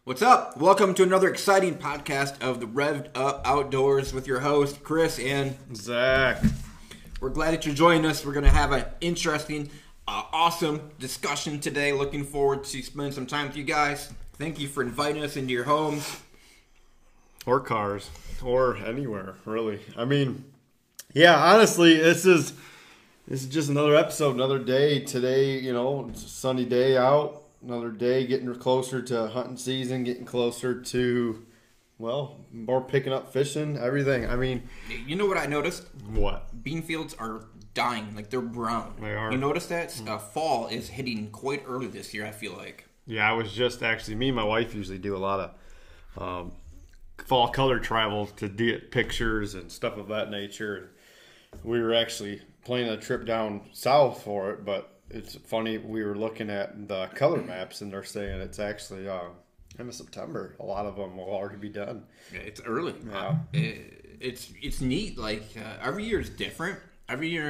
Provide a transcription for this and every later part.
What's up? Welcome to another exciting podcast of the Revved Up Outdoors with your host, Chris and Zach. We're glad that you're joining us. We're going to have an interesting, awesome discussion today. Looking forward to spending some time with you guys. Thank you for inviting us into your homes. Or cars. Or anywhere, really. I mean, yeah, honestly, this is just another episode, another day. Today, it's a sunny day out. Another day getting closer to hunting season, getting closer to, more picking up fishing, everything. I mean... You know what I noticed? What? Bean fields are dying. Like, they're brown. They are. You notice that? Fall is hitting quite early this year, I feel like. Yeah, I was just actually... Me and my wife usually do a lot of fall color travel to get pictures and stuff of that nature. We were actually planning a trip down south for it, but... It's funny, we were looking at the color maps, and they're saying it's actually end of September. A lot of them will already be done. Yeah, it's early. Yeah. It's neat. Like, every year is different. Every year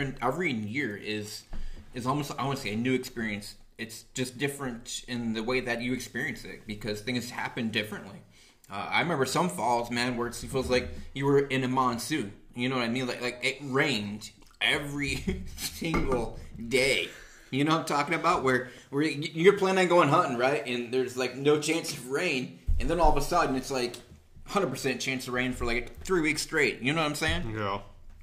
is almost, I want to say, a new experience. It's just different in the way that you experience it because things happen differently. I remember some falls, man, where it feels like you were in a monsoon. You know what I mean? Like it rained every single day. You know what I'm talking about? Where you're planning on going hunting, right? And there's like no chance of rain. And then all of a sudden it's like 100% chance of rain for like 3 weeks straight. You know what I'm saying? Yeah.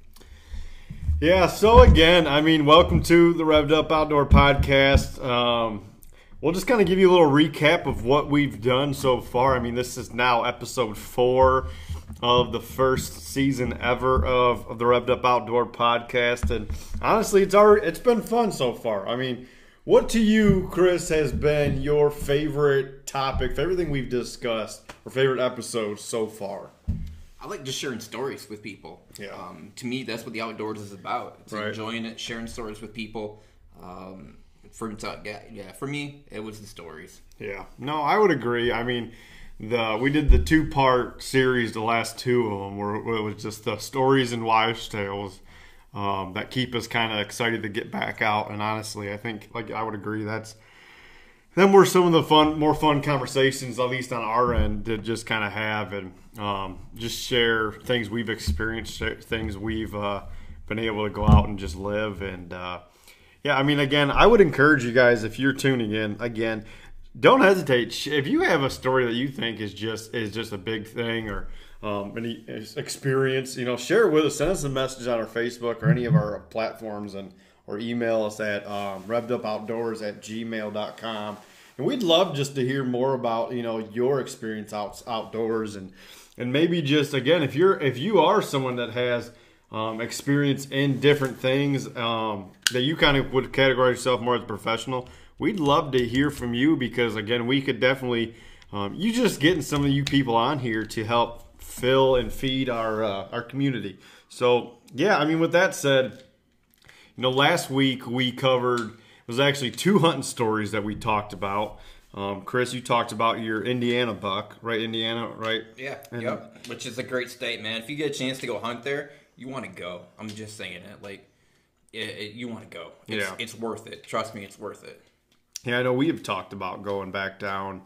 Yeah, so again, I mean, welcome to the Revved Up Outdoor Podcast. We'll just kind of give you a little recap of what we've done so far. I mean, this is now episode 4 of the first season ever of the Revved Up Outdoor Podcast, and honestly, it's been fun so far. I mean, what to you, Chris, has been your favorite topic, favorite thing we've discussed, or favorite episode so far? I like just sharing stories with people. Yeah. To me, that's what the outdoors is about. It's right. Enjoying it, sharing stories with people. For me, it was the stories. Yeah. No, I would agree. I mean, we did the 2-part series, the last 2 of them, where it was just the stories and wives' tales that keep us kind of excited to get back out. And honestly, I think, I would agree, them were some of the more fun conversations, at least on our end, to just kind of have and just share things we've experienced, things we've been able to go out and just live. And yeah, I mean, again, I would encourage you guys, if you're tuning in, again, don't hesitate. If you have a story that you think is just a big thing or any experience, share it with us. Send us a message on our Facebook or any of our platforms, or email us at revvedupoutdoors@gmail.com. And we'd love just to hear more about your experience outdoors and maybe just, again, if you are someone that has experience in different things that you kind of would categorize yourself more as a professional. We'd love to hear from you because, again, we could definitely you just getting some of you people on here to help fill and feed our community. So, yeah, I mean, with that said, last week we covered, it was actually 2 hunting stories that we talked about. Chris, you talked about your Indiana buck, right? Indiana, right? Yeah, yep. Which is a great state, man. If you get a chance to go hunt there, you want to go. I'm just saying it. Like, you want to go. It's worth it. Trust me, it's worth it. Yeah, I know we have talked about going back down.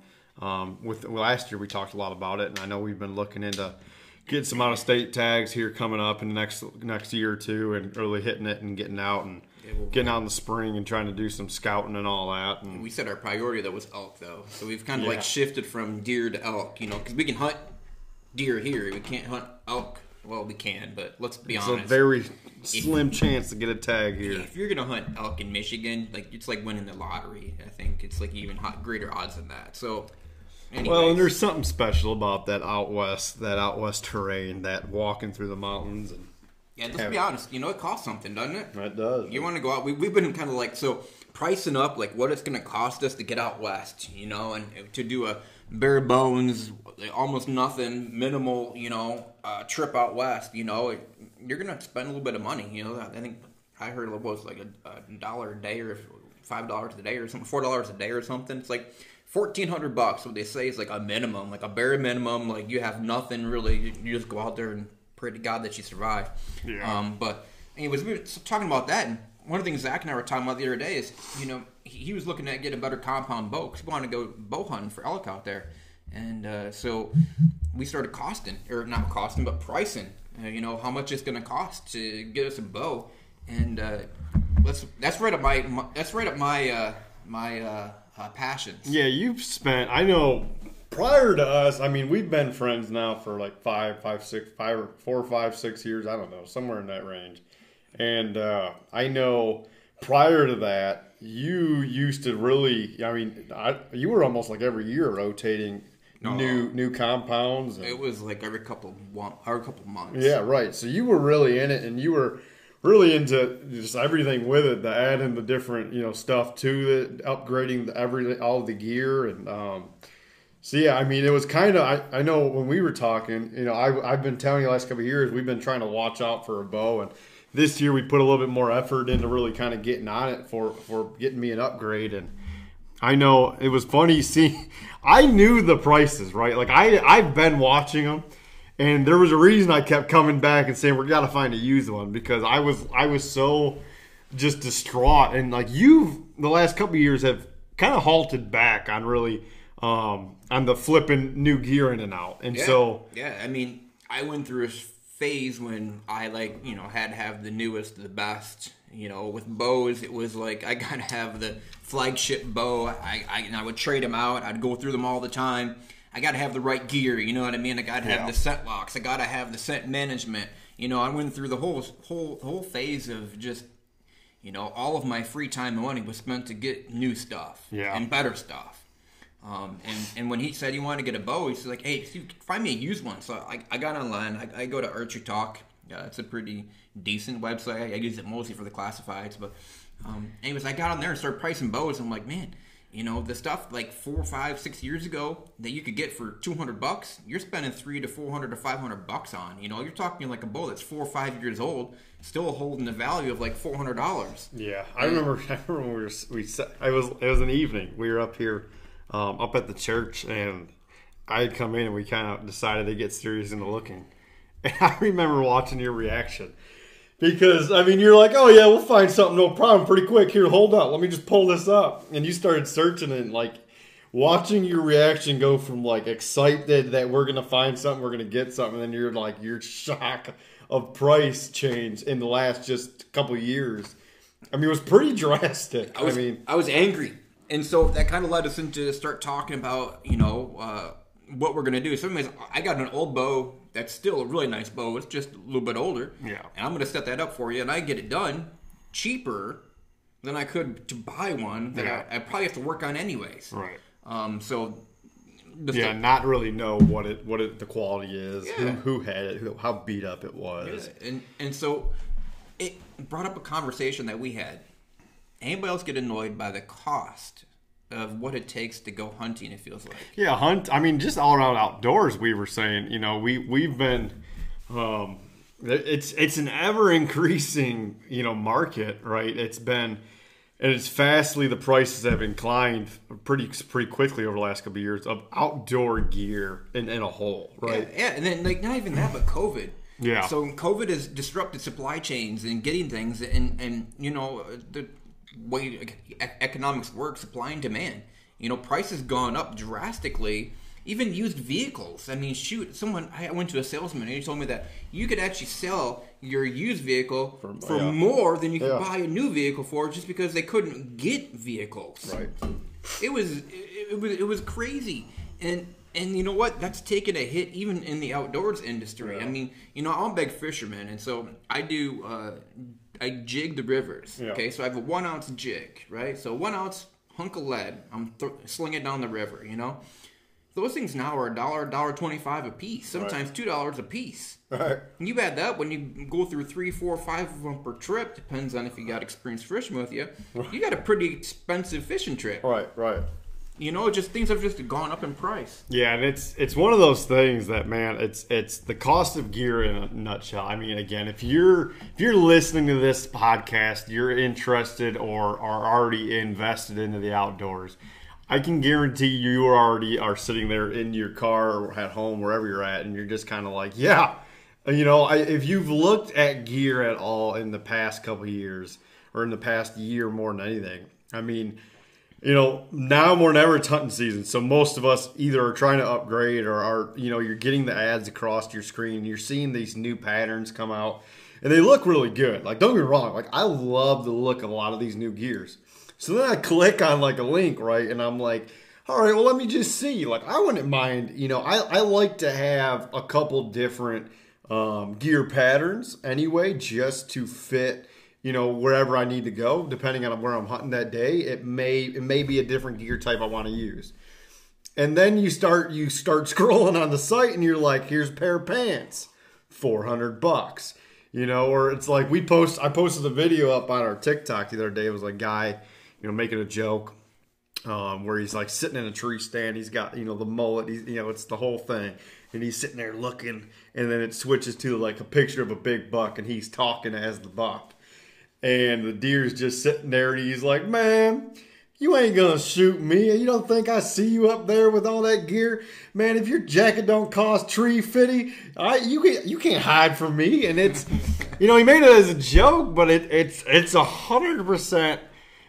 Last year we talked a lot about it, and I know we've been looking into getting some out-of-state tags here coming up in the next year or two, and really hitting it and getting out and getting out in the spring and trying to do some scouting and all that. And we said our priority that was elk, though, so we've kind of shifted from deer to elk, because we can hunt deer here, we can't hunt elk. Well, we can, but let's be honest. It's a very slim chance to get a tag here. If you're going to hunt elk in Michigan, it's like winning the lottery. I think it's even greater odds than that. So, anyways. Well, and there's something special about that out west terrain, that walking through the mountains. And let's be honest. It costs something, doesn't it? It does. You want to go out. We've been kind of pricing up what it's going to cost us to get out west, and to do a bare bones, almost nothing, minimal, trip out west, you're going to spend a little bit of money, I think I heard it was like $1 a day or $5 a day or something, $4 a day or something. It's like $1,400. What they say is like a minimum, like a bare minimum, like you have nothing really, you just go out there and pray to God that you survive. Yeah. But anyways, we were talking about that, and one of the things Zach and I were talking about the other day is, he was looking at getting a better compound bow because he wanted to go bow hunting for elk out there. And so we started pricing. How much it's going to cost to get us a bow, and that's right up my passions. Yeah, you've spent. I know. Prior to us, I mean, we've been friends now for like 4 or 5, 6 years. I don't know, somewhere in that range. And I know prior to that, you used to really. I mean, you were almost like every year rotating new compounds. It was like every couple months. Yeah, right. So you were really in it, and you were really into just everything with it, the adding the different stuff to it, upgrading all the gear, and so yeah, I mean, it was kind of. I know when we were talking, I've been telling you the last couple of years we've been trying to watch out for a bow, and this year we put a little bit more effort into really kind of getting on it for getting me an upgrade. And I know it was funny. See, I knew the prices, right? Like I've been watching them, and there was a reason I kept coming back and saying we got to find a used one, because I was so just distraught. And like the last couple of years have kind of halted back on really on the flipping new gear in and out. And I mean, I went through a phase when I had to have the newest, the best. With bows, it was like I gotta have the flagship bow. I would trade them out. I'd go through them all the time. I gotta have the right gear. You know what I mean? I gotta have the scent locks. I gotta have the scent management. I went through the whole phase of just all of my free time and money was spent to get new stuff and better stuff. And when he said he wanted to get a bow, he's like, "Hey, find me a used one." So I got online. I go to Archery Talk. It's a pretty decent website. I use it mostly for the classifieds. But anyways, I got on there and started pricing bows. I'm like, man, the stuff like 4, 5, 6 years ago that you could get for $200, you're spending $300 to $400 to $500 on. You're talking like a bow that's 4 or 5 years old, still holding the value of like $400. Yeah, I remember when it was an evening. We were up here. Up at the church, and I had come in and we kind of decided to get serious into looking. And I remember watching your reaction, because I mean, you're like, "Oh yeah, we'll find something, no problem, pretty quick. Here, hold up, let me just pull this up." And you started searching, and like watching your reaction go from like excited that we're gonna find something, we're gonna get something, and then you're like your shock of price change in the last just couple of years. I mean, it was pretty drastic. I was angry. And so that kind of led us into start talking about, what we're going to do. So anyways, I got an old bow that's still a really nice bow. It's just a little bit older. Yeah. And I'm going to set that up for you. And I get it done cheaper than I could to buy one that I probably have to work on anyways. Right. Not really know what the quality is, who had it, how beat up it was. Yeah. And so it brought up a conversation that we had. Anybody else get annoyed by the cost of what it takes to go hunting, it feels like? Yeah, I mean, just all around outdoors, we were saying, we've been, it's an ever increasing, market, right? It's been, and it's fastly, the prices have inclined pretty quickly over the last couple of years of outdoor gear in a whole, right? Yeah, and then like not even that, but COVID. Yeah. So COVID has disrupted supply chains and getting things, and the way economics work, supply and demand. Prices gone up drastically. Even used vehicles. I mean, shoot, I went to a salesman and he told me that you could actually sell your used vehicle for more than you could buy a new vehicle for, just because they couldn't get vehicles. Right. It was crazy. And you know what? That's taken a hit even in the outdoors industry. Yeah. I mean, I'm a big fisherman, and so I do. I jig the rivers. Yeah. Okay, so I have a 1 ounce jig, right? So 1 ounce hunk of lead. I'm slinging it down the river. Those things now are $1, $1.25 a piece. Sometimes $2 a piece. Right. And you add that when you go through 3, 4, 5 of them per trip. Depends on if you got experienced fishing with you. You got a pretty expensive fishing trip. Right. Just things have just gone up in price. Yeah, and it's one of those things that, man, it's the cost of gear in a nutshell. I mean, again, if you're listening to this podcast, you're interested or are already invested into the outdoors, I can guarantee you already are sitting there in your car or at home, wherever you're at, and you're just kind of like, yeah. If you've looked at gear at all in the past couple of years or in the past year more than anything, I mean, Now more than ever it's hunting season. So most of us either are trying to upgrade or are, you're getting the ads across your screen. You're seeing these new patterns come out and they look really good. Like, don't get me wrong. Like, I love the look of a lot of these new gears. So then I click on like a link, right? And I'm like, all right, well, let me just see. Like, I wouldn't mind, I like to have a couple different gear patterns anyway, just to fit wherever I need to go, depending on where I'm hunting that day. It may be a different gear type I want to use. And then you start scrolling on the site and you're like, here's a pair of pants, $400. Or it's like I posted a video up on our TikTok the other day. It was a guy, making a joke where he's like sitting in a tree stand. He's got, the mullet, it's the whole thing. And he's sitting there looking, and then it switches to like a picture of a big buck and he's talking as the buck. And the deer's just sitting there and he's like, man, you ain't gonna shoot me. You don't think I see you up there with all that gear? Man, if your jacket don't cost $350, you can't hide from me. And it's, he made it as a joke, but it's 100%,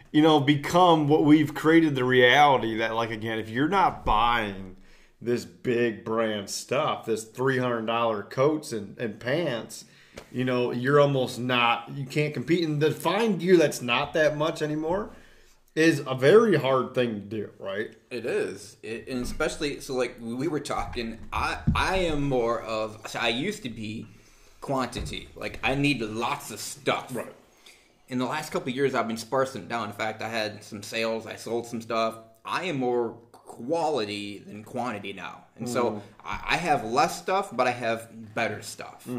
become what we've created the reality that, like, again, if you're not buying this big brand stuff, this $300 coats and pants, you're almost not, you can't compete. And to find gear that's not that much anymore is a very hard thing to do, right? It is. And especially, so like we were talking, I am more of, I used to be quantity. Like, I need lots of stuff. Right. In the last couple of years, I've been sparsing it down. In fact, I had some sales. I sold some stuff. I am more quality than quantity now. And so I have less stuff, but I have better stuff.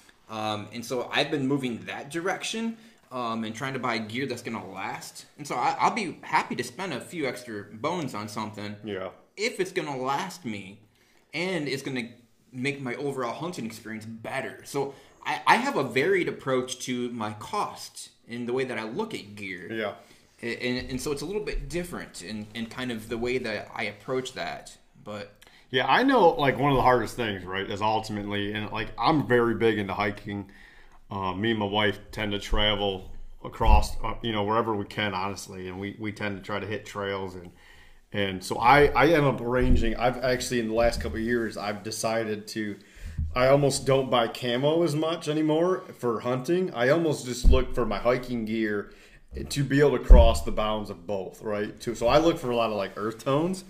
And so I've been moving that direction and trying to buy gear that's going to last. And so I'll be happy to spend a few extra bones on something if it's going to last me and it's going to make my overall hunting experience better. So I have a varied approach to my cost in the way that I look at gear. Yeah. And so it's a little bit different in kind of the way that I approach that. But yeah, I know, like, one of the hardest things, right, is ultimately, and like, I'm very big into hiking. Me and my wife tend to travel across, wherever we can, honestly, and we tend to try to hit trails, and so I end up arranging. I've actually, in the last couple of years, I've decided to, I almost don't buy camo as much anymore for hunting. I almost just look for my hiking gear to be able to cross the bounds of both, right? So I look for a lot of like earth tones.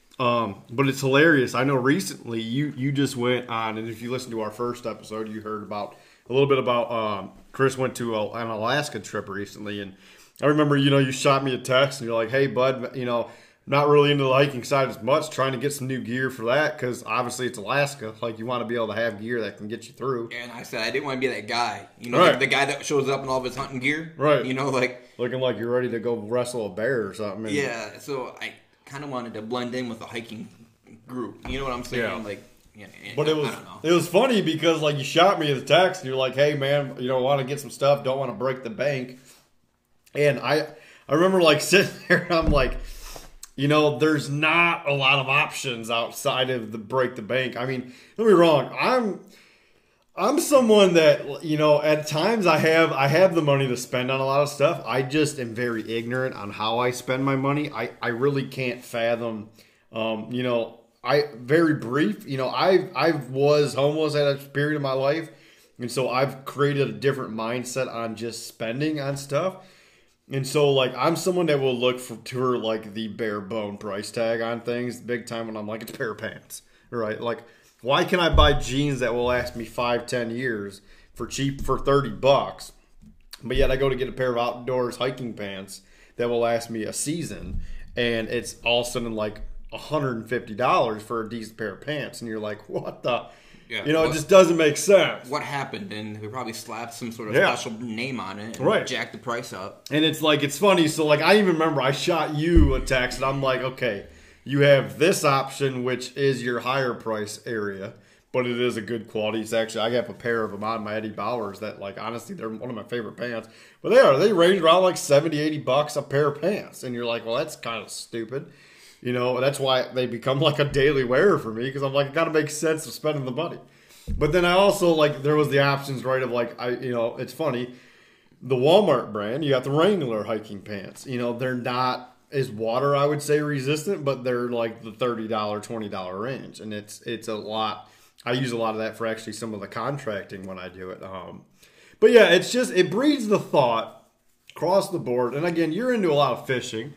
But it's hilarious. I know recently you just went on, and if you listen to our first episode, you heard about a little bit about Chris went to an Alaska trip recently, and I remember you shot me a text and you're like, hey bud, not really into the hiking side as much, trying to get some new gear for that because obviously it's Alaska. Like, you want to be able to have gear that can get you through. And I said I didn't want to be that guy, right. the guy that shows up in all of his hunting gear, right? Like looking like you're ready to go wrestle a bear or something. Yeah, so I kind of wanted to blend in with the hiking group. You know what I'm saying? Yeah. Like, but I don't know. It was funny because like you shot me a text and you're like, hey man, want to get some stuff, don't want to break the bank. And I remember like sitting there and I'm like, there's not a lot of options outside of the break the bank. I mean, don't be wrong, I'm someone that, at times I have the money to spend on a lot of stuff. I just am very ignorant on how I spend my money. I really can't fathom, very brief, I was homeless at a period of my life. And so I've created a different mindset on just spending on stuff. And so, like, I'm someone that will look for like, the bare bone price tag on things big time when I'm like, it's a pair of pants, right? Like, why can I buy jeans that will last me 5-10 years for cheap for $30, but yet I go to get a pair of outdoors hiking pants that will last me a season, and it's all of a sudden like $150 for a decent pair of pants, and you're like, what the? Yeah, it just doesn't make sense. What happened? And we probably slapped some sort of special name on it and jacked the price up. And it's like, it's funny. So, like, I even remember I shot you a text, and I'm like, okay, you have this option, which is your higher price area, but it is a good quality. It's actually, I have a pair of them on my Eddie Bauers that, like, honestly, they're one of my favorite pants. But they range around like $70-$80 a pair of pants. And you're like, well, that's kind of stupid. That's why they become like a daily wearer for me, because I'm like, it got to make sense of spending the money. But then I also, like, there was the options, right, of like, it's funny, the Walmart brand, you got the Wrangler hiking pants. They're not as water, I would say, resistant, but they're like the $30, $20 range, and it's a lot. I use a lot of that for actually some of the contracting when I do it. But yeah, it breeds the thought across the board. And again, you're into a lot of fishing.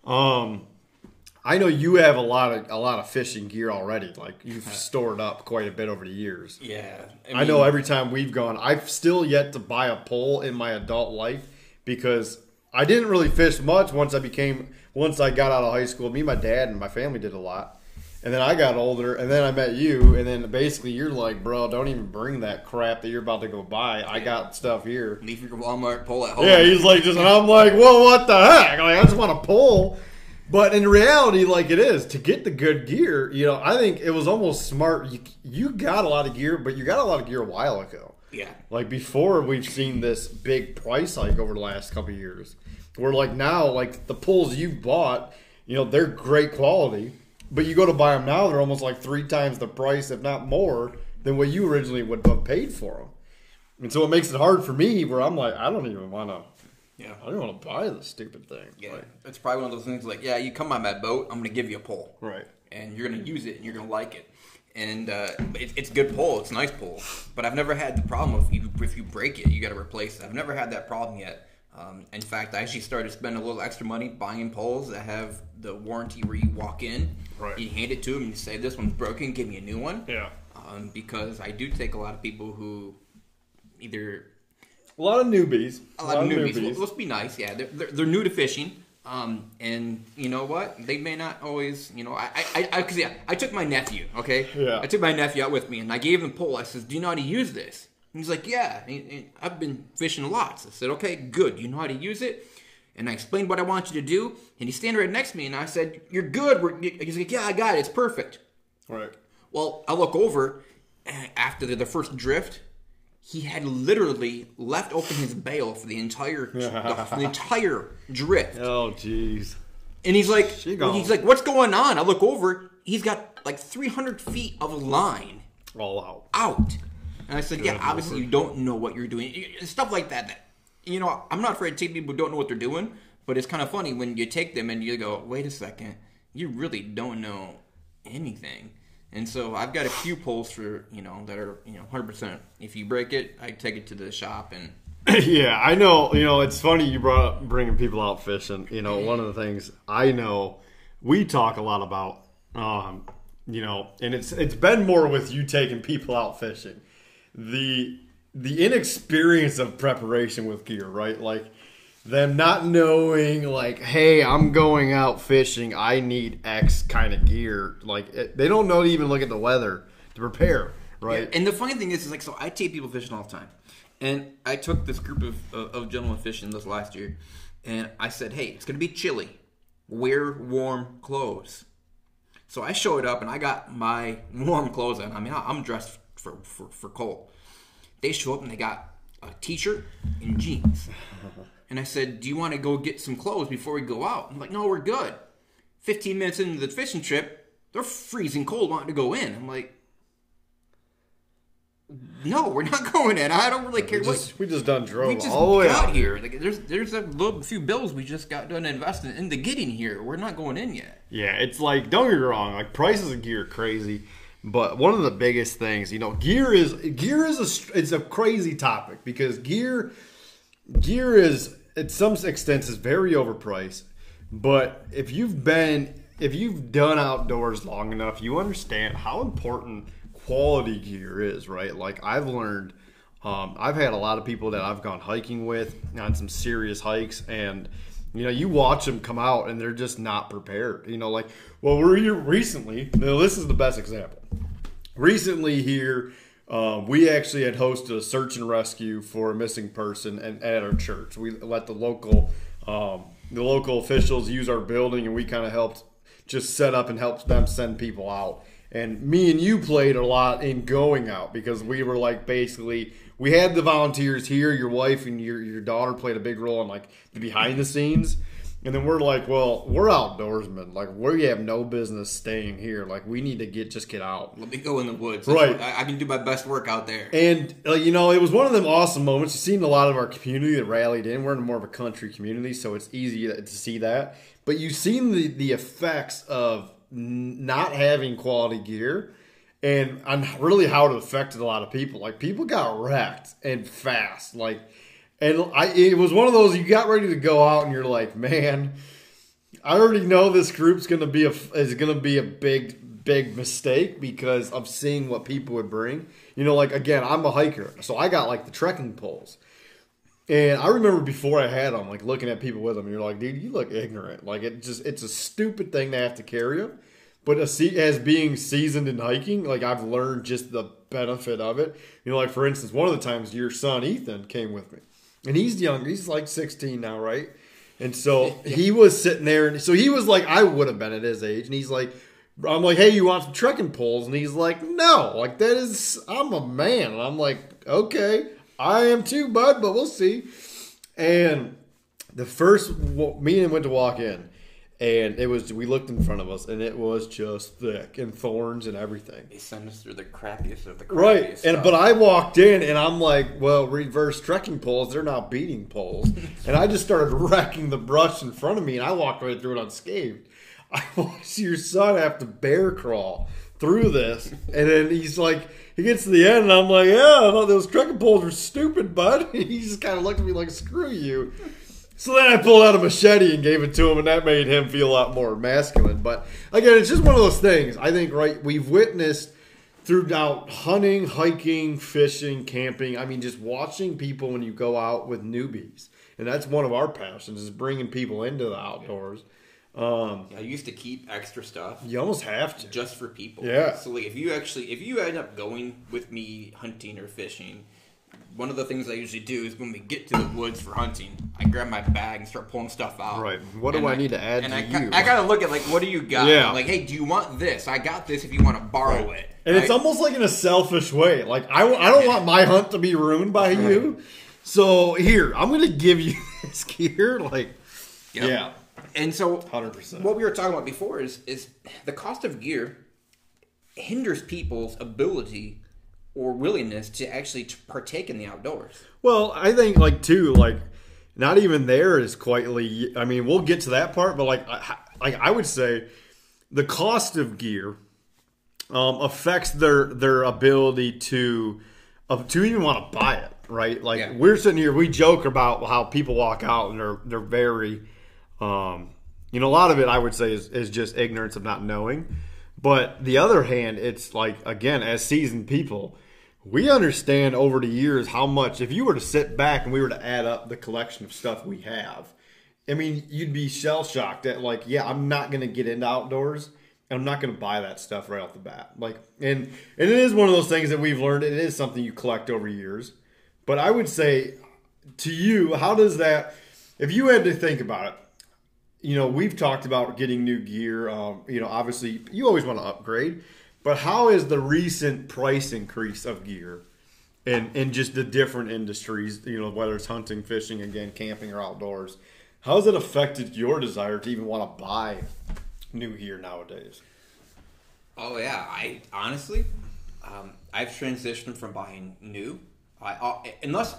I know you have a lot of fishing gear already. Like you've stored up quite a bit over the years. Yeah, I know every time we've gone, I've still yet to buy a pole in my adult life because I didn't really fish much once I got out of high school. Me, my dad, and my family did a lot. And then I got older, and then I met you, and then basically you're like, bro, don't even bring that crap that you're about to go buy. I got stuff here. Leave your Walmart pole at home. Yeah, he's like, and I'm like, well, what the heck? Like, I just want a pole. But in reality, like it is, to get the good gear, I think it was almost smart. You got a lot of gear, but you got a lot of gear a while ago. Yeah. Like before we've seen this big price hike over the last couple of years. Where like now, like the poles you've bought, they're great quality. But you go to buy them now, they're almost like 3 times the price, if not more, than what you originally would have paid for them. And so it makes it hard for me where I'm like, I don't even want to. Yeah, I don't want to buy this stupid thing. Yeah, it's probably one of those things like, yeah, you come on my boat, I'm going to give you a pole. Right. And you're going to use it, and you're going to like it. And it's a good pole. It's a nice pole. But I've never had the problem of if you break it, you got to replace it. I've never had that problem yet. In fact, I actually started spending a little extra money buying poles that have the warranty where you walk in, you hand it to them, and you say, this one's broken, give me a new one. Yeah. Because I do take a lot of people who either... A lot of newbies. A lot of newbies. Well, let's be nice, yeah. They're new to fishing. And you know what? They may not always, I took my nephew, okay? Yeah. I took my nephew out with me, and I gave him the pole. I says, do you know how to use this? And he's like, yeah. And I've been fishing a lot. So I said, okay, good. You know how to use it? And I explained what I want you to do. And he's standing right next to me, and I said, you're good. He's like, yeah, I got it. It's perfect. Right. Well, I look over, and after the first drift, he had literally left open his bail for the entire drift. Oh, jeez. And he's like, what's going on? I look over. He's got like 300 feet of line. All out. And I said, obviously you don't know what you're doing. Stuff like that. I'm not afraid to take people who don't know what they're doing, but it's kind of funny when you take them and you go, wait a second, you really don't know anything. And so I've got a few poles for, that are, 100%. If you break it, I take it to the shop and... Yeah, I know. It's funny you brought up bringing people out fishing. One of the things I know we talk a lot about, and it's been more with you taking people out fishing. The inexperience of preparation with gear, right? Like them not knowing, like, hey, I'm going out fishing. I need X kind of gear. Like they don't know to even look at the weather to prepare, right? Yeah, and the funny thing is so I take people fishing all the time, and I took this group of gentlemen fishing this last year, and I said, hey, it's gonna be chilly. Wear warm clothes. So I showed up and I got my warm clothes on. I mean, I'm dressed for cold. They show up and they got a t-shirt and jeans. And I said, do you want to go get some clothes before we go out? I'm like, no, we're good. 15 minutes into the fishing trip, they're freezing cold wanting to go in. I'm like, no, we're not going in. I don't really care we just done drove we just all the way got out here. Like, there's a few bills we just got done investing into getting here. We're not going in yet. Yeah, it's like, don't get me wrong, like prices of gear are crazy. But one of the biggest things, gear is a crazy topic because gear is, at some extent, is very overpriced. But if you've done outdoors long enough, you understand how important quality gear is, right? Like I've learned, I've had a lot of people that I've gone hiking with on some serious hikes, and you watch them come out and they're just not prepared. We're here recently. Now, this is the best example. Recently here, we actually had hosted a search and rescue for a missing person at our church. We let the local officials use our building, and we kind of helped just set up and helped them send people out. And me and you played a lot in going out because we were like basically we had the volunteers here. Your wife and your daughter played a big role in like the behind the scenes. And then we're like, well, we're outdoorsmen. Like, we have no business staying here. Like, we need to get out. Let me go in the woods. Right. I can do my best work out there. And, you know, it was one of them awesome moments. You've seen a lot of our community that rallied in. We're in more of a country community, so it's easy to see that. But you've seen the effects of not having quality gear and really how it affected a lot of people. Like, people got wrecked and fast. Like, and it was one of those, you got ready to go out and you're like, man, I already know this group's going to be a big mistake because of seeing what people would bring. You know, like, again, I'm a hiker, so I got like the trekking poles. And I remember before I had them, like looking at people with them, and you're like, dude, you look ignorant. Like, it's a stupid thing to have to carry them. But as being seasoned in hiking, like, I've learned just the benefit of it. You know, like, for instance, one of the times your son, Ethan, came with me. And he's young. He's like 16 now, right? And so he was sitting there. And so he was like, I would have been at his age. And he's like, I'm like, hey, you want some trekking poles? And he's like, no. Like, I'm a man. And I'm like, okay, I am too, bud, but we'll see. And the first, me and him went to walk in. And we looked in front of us, and it was just thick and thorns and everything. They sent us through the crappiest of the crappiest right. stuff. But I walked in, and I'm like, well, reverse trekking poles, they're not beating poles. And I just started wrecking the brush in front of me, and I walked right through it unscathed. I watched your son have to bear crawl through this, and then he's like, he gets to the end, and I'm like, yeah, I thought those trekking poles were stupid, bud. And he just kind of looked at me like, screw you. So then I pulled out a machete and gave it to him, and that made him feel a lot more masculine. But again, it's just one of those things. I think, right, we've witnessed throughout hunting, hiking, fishing, camping. I mean, just watching people when you go out with newbies. And that's one of our passions, is bringing people into the outdoors. I used to keep extra stuff. You almost have to. Just for people. Yeah. So, like, if you end up going with me hunting or fishing, one of the things I usually do is when we get to the woods for hunting, I grab my bag and start pulling stuff out. Right. What do I need to add to you? I gotta look at, like, what do you got? Yeah. Like, hey, do you want this? I got this if you want to borrow it. And it's almost like in a selfish way. Like, I don't want my hunt to be ruined by you. So, here, I'm going to give you this gear. Like, yeah. And so, 100%. What we were talking about before is the cost of gear hinders people's ability or willingness to actually partake in the outdoors. Well, I think, like, too, like, not even there is quietly. I mean, we'll get to that part, but like I would say, the cost of gear affects their ability to even want to buy it, right? Like, we're sitting here, we joke about how people walk out and they're very, a lot of it I would say is just ignorance of not knowing. But the other hand, it's like, again, as seasoned people, we understand over the years how much, if you were to sit back and we were to add up the collection of stuff we have, I mean, you'd be shell-shocked at, like, yeah, I'm not going to get into outdoors, and I'm not going to buy that stuff right off the bat. Like, and it is one of those things that we've learned. It is something you collect over years. But I would say, to you, how does that, if you had to think about it, we've talked about getting new gear. Obviously, you always want to upgrade. But how is the recent price increase of gear in just the different industries, whether it's hunting, fishing, again, camping, or outdoors, how has it affected your desire to even want to buy new gear nowadays? Oh, yeah. I honestly, I've transitioned from buying new. Unless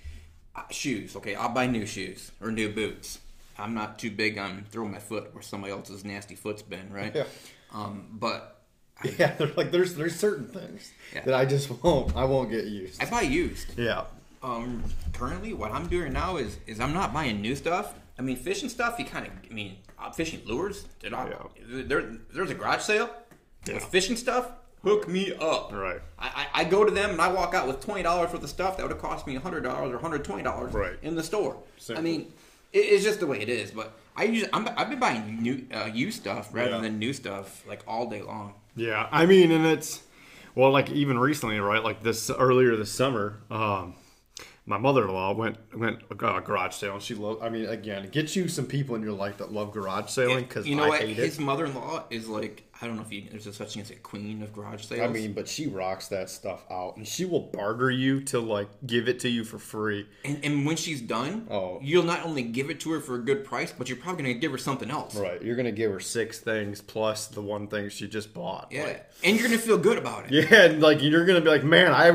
shoes, okay, I'll buy new shoes or new boots. I'm not too big on throwing my foot where somebody else's nasty foot's been, right? Yeah. There's certain things that I won't get used. I buy used. Yeah. Currently, what I'm doing now is I'm not buying new stuff. I mean, fishing stuff, fishing lures. There's a garage sale with fishing stuff. Hook me up. Right. I go to them and I walk out with $20 worth of stuff that would have cost me $100 or $120 in the store. Simple. I mean, it's just the way it is. But I've been buying new used stuff rather than new stuff like all day long. Yeah, I mean, and it's like even recently, right? Like earlier this summer, my mother-in-law went garage sale, and she loved. I mean, again, get you some people in your life that love garage sailing because I hate it. His mother-in-law is like, I don't know if there's a such thing as a queen of garage sales. I mean, but she rocks that stuff out, and she will barter you to like give it to you for free. And when she's done, you'll not only give it to her for a good price, but you're probably going to give her something else. Right, you're going to give her 6 things plus the one thing she just bought. Yeah, like, and you're going to feel good about it. Yeah, and like you're going to be like, man, I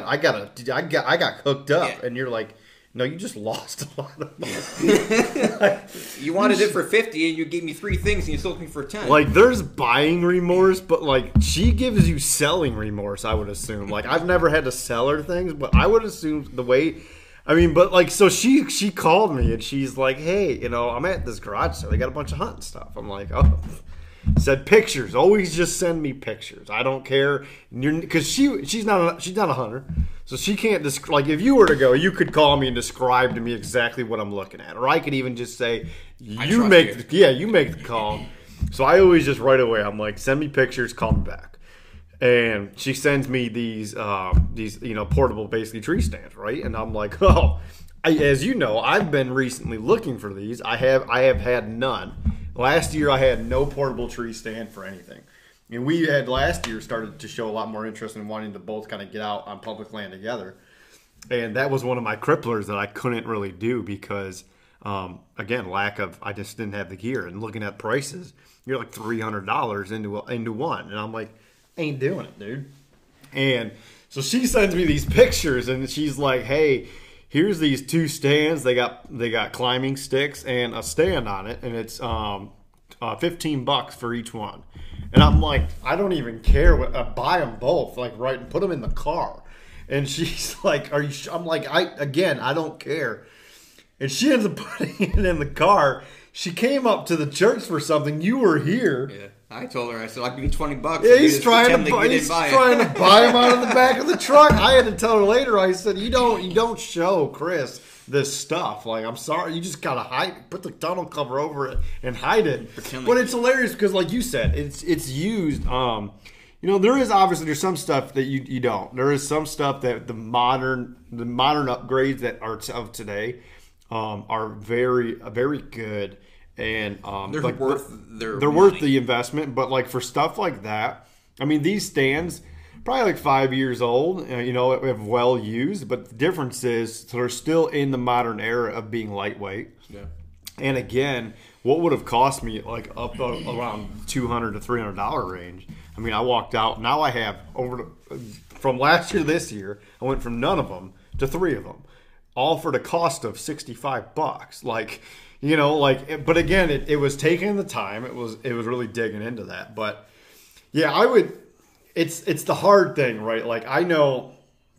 got hooked up, yeah. And you're like, no, you just lost a lot of money. You wanted it for 50 and you gave me 3 things and you sold me for 10. Like, there's buying remorse, but like she gives you selling remorse, I would assume. Like, I've never had to sell her things, but I would assume the way, I mean, but like, so she called me and she's like, hey, I'm at this garage sale. They got a bunch of hunting stuff. I'm like, oh. Said pictures. Always just send me pictures. I don't care, because she's not a hunter, so she can't like if you were to go, you could call me and describe to me exactly what I'm looking at, or I could even just say you make the call. So I always just right away I'm like, send me pictures, call me back, and she sends me these portable basically tree stands, right? And I'm like, oh, as you know, I've been recently looking for these. I have had none. Last year, I had no portable tree stand for anything. And we had last year started to show a lot more interest in wanting to both kind of get out on public land together. And that was one of my cripplers that I couldn't really do because, again, I just didn't have the gear. And looking at prices, you're like $300 into one. And I'm like, ain't doing it, dude. And so she sends me these pictures, and she's like, hey, here's these 2 stands. They got climbing sticks and a stand on it, and it's $15 for each one. And I'm like, I don't even care. Buy them both, like, right, and put them in the car. And she's like, "Are you?" I'm like, I don't care. And she ends up putting it in the car. She came up to the church for something. You were here. Yeah. I told her, I said, I'll give you $20. Yeah, he's trying to buy him out of the back of the truck. I had to tell her later, I said, you don't show Chris this stuff. Like, I'm sorry, you just gotta put the tunnel cover over it and hide it. But it's hilarious because, like you said, it's used. There's some stuff that you don't. There is some stuff that the modern upgrades that are of today are very, very good. And they're like, worth they're worth the investment, but like for stuff like that, I mean, these stands probably like 5 years old, have well used, but the difference is they're still in the modern era of being lightweight. Yeah. And again, what would have cost me like up around $200 to $300 range? I mean, I walked out. Now I have from last year to this year, I went from none of them to 3 of them, all for the cost of $65. Like. But again, it was taking the time. It was really digging into that. But yeah, I would. It's the hard thing, right? Like I know.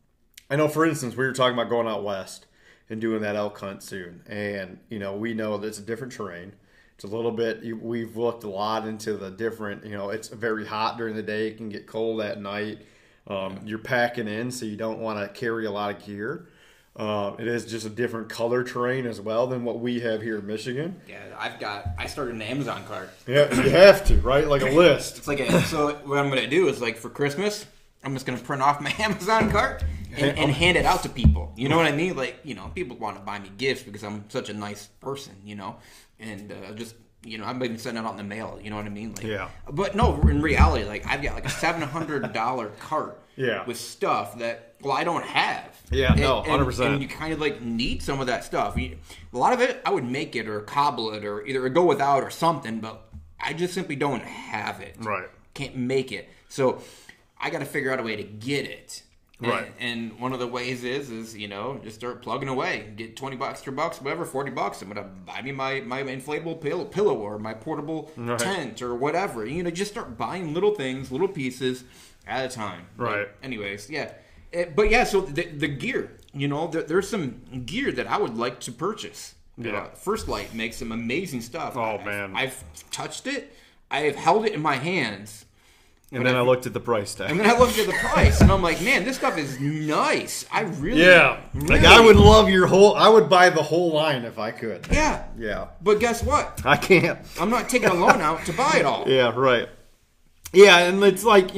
For instance, we were talking about going out west and doing that elk hunt soon, and we know that it's a different terrain. It's a little bit. We've looked a lot into the different. It's very hot during the day. It can get cold at night. You're packing in, so you don't want to carry a lot of gear. It is just a different color terrain as well than what we have here in Michigan. Yeah, I started an Amazon cart. Yeah, you have to, right? Like a list. It's like so what I'm going to do is like for Christmas, I'm just going to print off my Amazon cart and hand it out to people. You know what I mean? Like, people want to buy me gifts because I'm such a nice person, and I'm even sending it out in the mail. You know what I mean? Like, yeah. But no, in reality, like I've got like a $700 cart with stuff that I don't have. Yeah, no, 100%. And you kind of like need some of that stuff. A lot of it, I would make it or cobble it or either go without or something, but I just simply don't have it. Right. Can't make it. So I got to figure out a way to get it. Right. And one of the ways is just start plugging away. Get $20, $30, whatever, $40. I'm gonna buy me my inflatable pillow or my portable tent or whatever. Just start buying little things, little pieces at a time. Right. But anyways, yeah. But yeah, so the gear, there's some gear that I would like to purchase. Yeah. First Light makes some amazing stuff. Oh, man. I've touched it. I have held it in my hands. And then I looked at the price tag. And then I looked at the price, and I'm like, man, this stuff is nice. I really... Yeah. Like, I would love I would buy the whole line if I could. Yeah. Yeah. But guess what? I can't. I'm not taking a loan out to buy it all. Yeah, right. Yeah, and it's like,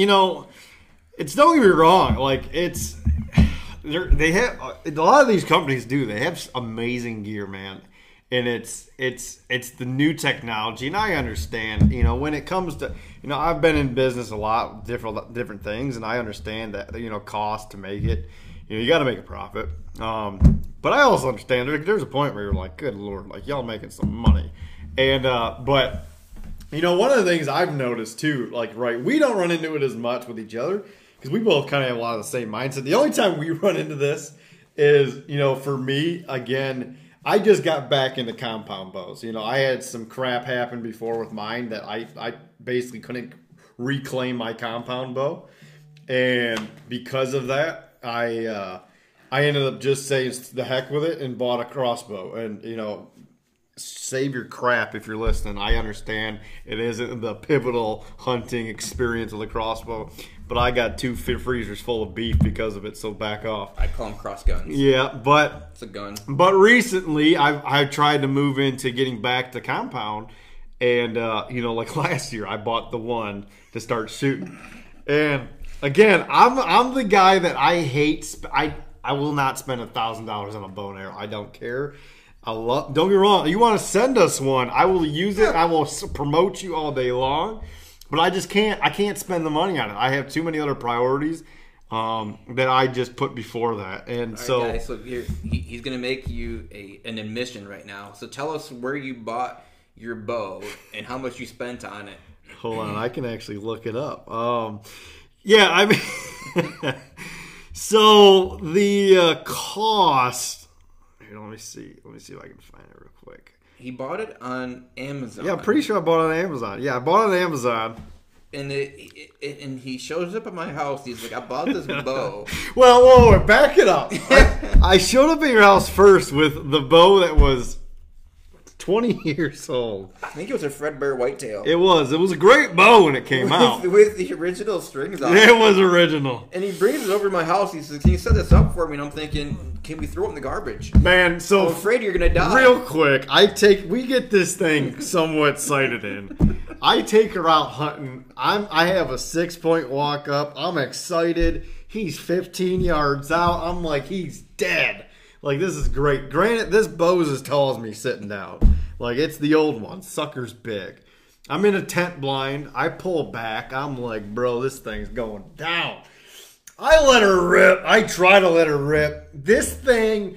it's, don't get me wrong, like, they have, a lot of these companies do, they have amazing gear, man. and it's the new technology, and I understand. You know, when it comes to, you know, I've been in business a lot, different things, and I understand that, you know, cost to make it. You know, you got to make a profit. But I also understand there's a point where you're like, good Lord, like y'all making some money, and but. You know, one of the things I've noticed too, like, right, we don't run into it as much with each other because we both kind of have a lot of the same mindset. The only time we run into this is, you know, for me, again, I just got back into compound bows. You know, I had some crap happen before with mine that I basically couldn't reclaim my compound bow. And because of that, I ended up just saying the heck with it and bought a crossbow. And, you know, save your crap if you're listening. I understand it isn't the pivotal hunting experience with a crossbow, but I got 2 freezers full of beef because of it, so back off. I call them cross guns. Yeah, but it's a gun. But recently, I've tried to move into getting back to compound, and you know, like last year, I bought the one to start shooting. And again, I'm the guy that I hate. I will not spend $1,000 on a bow and arrow. I don't care. Don't get me wrong. You want to send us one? I will use it. I will promote you all day long. But I just can't. I can't spend the money on it. I have too many other priorities that I just put before that. And all right, guys, so he's going to make you an admission right now. So tell us where you bought your bow and how much you spent on it. Hold on, I can actually look it up. Yeah, I mean, so the cost. Here, let me see if I can find it real quick. He bought it on Amazon. Yeah, I'm pretty sure I bought it on Amazon. Yeah, I bought it on Amazon. And and he shows up at my house. He's like, I bought this bow. Well, whoa, back it up. I showed up at your house first with the bow that was 20 years old. I think it was a Fred Bear Whitetail. It was a great bow when it came out. With the original strings on it. It was original. And he brings it over to my house. He says, can you set this up for me? And I'm thinking, can we throw it in the garbage? Man, so I'm afraid you're going to die. Real quick, we get this thing somewhat sighted in. I take her out hunting. I have a 6-point walk up. I'm excited. He's 15 yards out. I'm like, he's dead. Like, this is great. Granted, this bow is as tall as me sitting down. Like, it's the old one. Sucker's big. I'm in a tent blind. I pull back. I'm like, bro, this thing's going down. I let her rip. I try to let her rip. This thing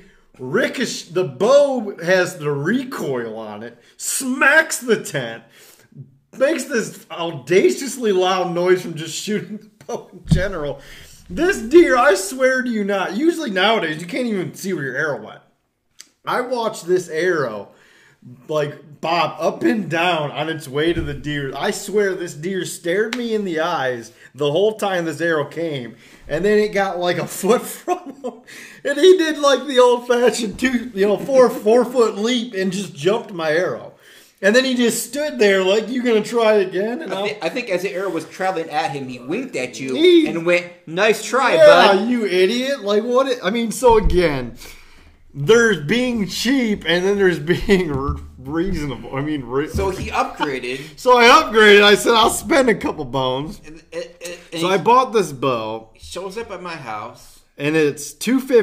the bow has the recoil on it, smacks the tent, makes this audaciously loud noise from just shooting the bow in general. This deer, I swear to you not, usually nowadays you can't even see where your arrow went. I watched this arrow like bob up and down on its way to the deer. I swear this deer stared me in the eyes the whole time this arrow came, and then it got like a foot from him, and he did like the old-fashioned 4-foot leap and just jumped my arrow. And then he just stood there like, you gonna try it again? And I think as the arrow was traveling at him, he winked at you and went, nice try, bud. Yeah, you idiot. Like, what? I mean, so again, there's being cheap and then there's being reasonable. I mean, so he upgraded. So I upgraded. I said, I'll spend a couple bones. So I bought this bow. He shows up at my house. And it's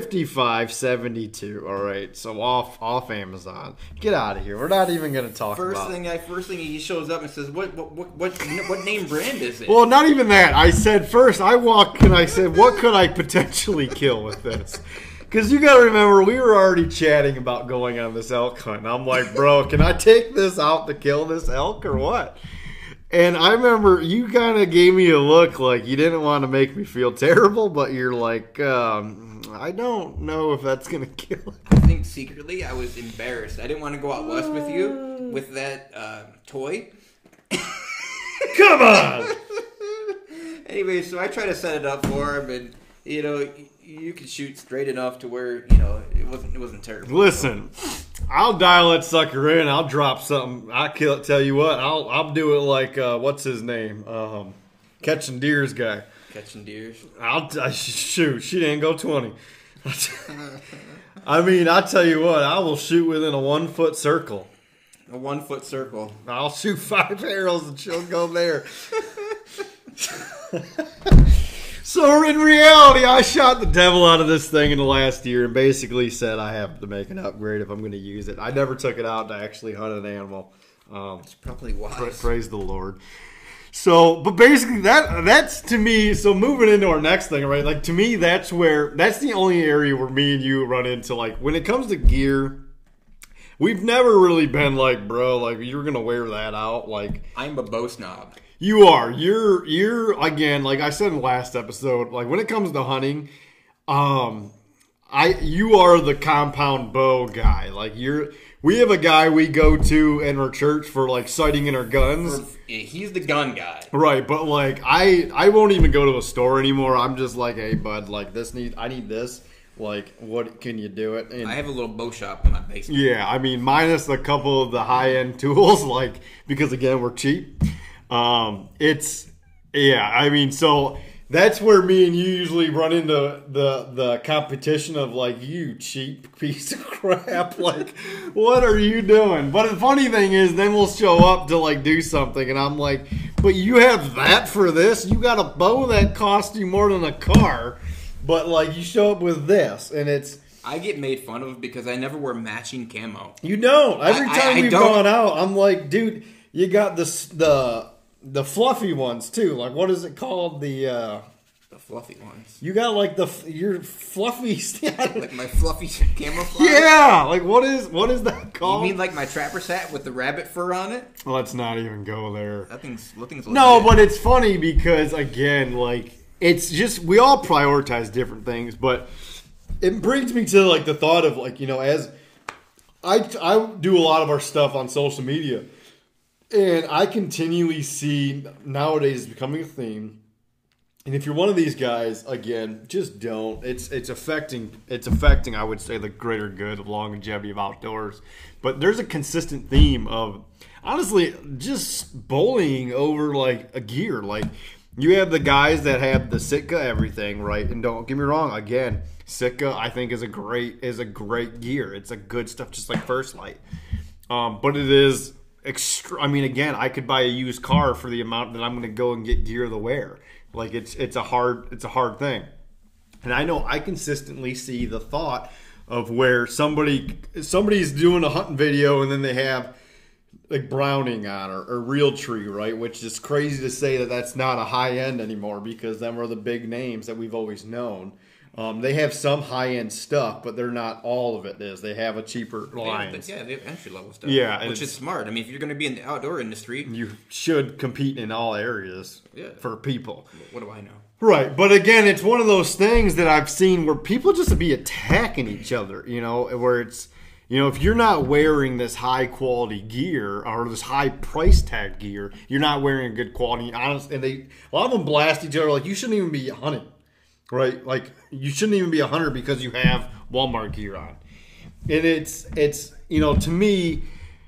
$255.72. All right, so off Amazon. Get out of here. We're not even going to talk about it. First thing he shows up and says, "What name brand is it?" Well, not even that. I said first. I walked and I said, "What could I potentially kill with this?" Because you got to remember, we were already chatting about going on this elk hunt. And I'm like, "Bro, can I take this out to kill this elk or what?" And I remember you kind of gave me a look like you didn't want to make me feel terrible, but you're like, I don't know if that's going to kill it. I think secretly I was embarrassed. I didn't want to go out west with you with that toy. Come on! Anyway, so I tried to set it up for him, and, you could shoot straight enough to where, it wasn't terrible. Listen, I'll dial that sucker in. I'll drop something. I'll kill it. Tell you what, I'll do it like what's his name? Catching Deers guy. Catching Deers. Shoot. She didn't go 20. I mean, I tell you what, I will shoot within a 1-foot circle. A 1-foot circle. I'll shoot 5 arrows and she'll go there. So in reality, I shot the devil out of this thing in the last year and basically said I have to make an upgrade if I'm going to use it. I never took it out to actually hunt an animal. It's probably wise. Praise the Lord. So, but basically that's to me, so moving into our next thing, right? Like to me, that's the only area where me and you run into, like when it comes to gear, we've never really been like, bro, like you're going to wear that out. Like I'm a bow snob. You are. You're again, like I said in the last episode, like when it comes to hunting, you are the compound bow guy. Like we have a guy we go to in our church for like sighting in our guns. He's the gun guy. Right, but like I won't even go to a store anymore. I'm just like, hey bud, like I need this. Like, what can you do it? And I have a little bow shop in my basement. Yeah, I mean, minus a couple of the high end tools, like because again we're cheap. I mean, so that's where me and you usually run into the competition of like, you cheap piece of crap, like what are you doing? But the funny thing is then we'll show up to like do something and I'm like, but you have that for this? You got a bow that costs you more than a car, but like you show up with this and it's, I get made fun of because I never wear matching camo. You don't. Every time we've gone out, I'm like, dude, you got the fluffy ones too. Like what is it called? The fluffy ones. You got like your fluffy like my fluffy camouflage? Yeah, like what is that called? You mean like my trapper's hat with the rabbit fur on it? Let's not even go there. That thing's no, but it's funny because again, like it's just we all prioritize different things, but it brings me to like the thought of like, you know, as I do a lot of our stuff on social media. And I continually see nowadays it's becoming a theme. And if you're one of these guys, again, just don't. It's affecting I would say the greater good of longevity of outdoors. But there's a consistent theme of honestly just bullying over like a gear. Like you have the guys that have the Sitka everything, right? And don't get me wrong, again, Sitka I think is a great gear. It's a good stuff just like First Light. But it is I mean, again, I could buy a used car for the amount that I'm going to go and get gear to wear. Like it's a hard thing, and I know I consistently see the thought of where somebody's doing a hunting video and then they have like Browning on or Realtree, right? Which is crazy to say that that's not a high end anymore because them are the big names that we've always known. They have some high-end stuff, but they're not all of it is. They have a cheaper line. They have entry-level stuff. Yeah. Which is smart. I mean, if you're going to be in the outdoor industry, you should compete in all areas for people. What do I know? Right. But again, it's one of those things that I've seen where people just be attacking each other, you know, where it's, you know, if you're not wearing this high-quality gear or this high price tag gear, you're not wearing good quality. Honestly, and a lot of them blast each other like, you shouldn't even be hunting. Right, like you shouldn't even be a hunter because you have Walmart gear on, and it's you know, to me,